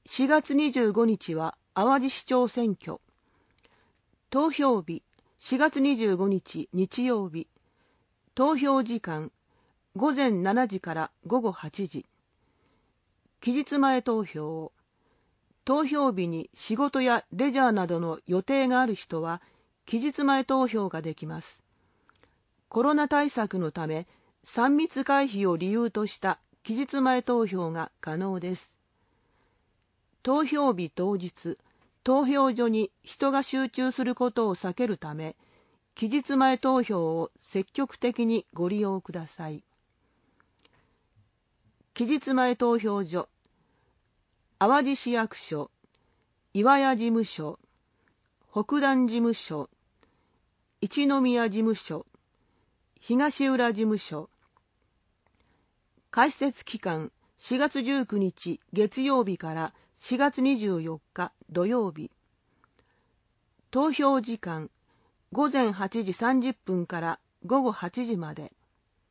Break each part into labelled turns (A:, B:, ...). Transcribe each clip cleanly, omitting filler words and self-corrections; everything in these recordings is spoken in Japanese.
A: 4月25日は淡路市長選挙。投票日4月25日日曜日。投票時間午前7時から午後8時。期日前投票。投票日に仕事やレジャーなどの予定がある人は期日前投票ができます。コロナ対策のため3密回避を理由とした期日前投票が可能です。投票日当日、投票所に人が集中することを避けるため、期日前投票を積極的にご利用ください。期日前投票所、淡路市役所、岩屋事務所、北段事務所、一宮事務所、東浦事務所。開設期間4月19日月曜日から4月24日土曜日。投票時間午前8時30分から午後8時まで。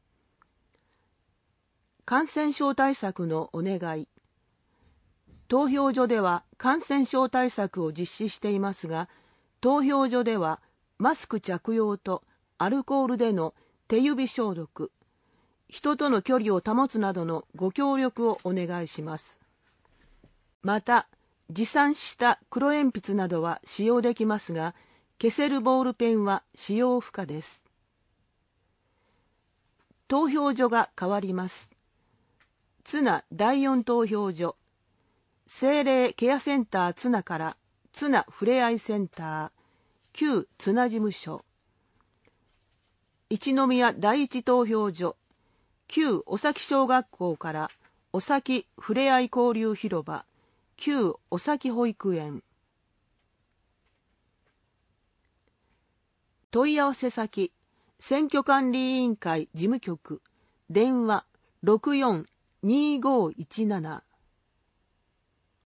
A: 感染症対策のお願い。投票所では感染症対策を実施していますが、投票所ではマスク着用とアルコールでの手指消毒、人との距離を保つなどのご協力をお願いします。また、持参した黒鉛筆などは使用できますが、消せるボールペンは使用不可です。投票所が変わります。津奈第4投票所、精霊ケアセンター津奈から津奈ふれあいセンター、旧津奈事務所。一宮第一投票所、旧尾崎小学校から尾崎ふれあい交流広場、旧尾崎保育園。問い合わせ先、選挙管理委員会事務局、電話642517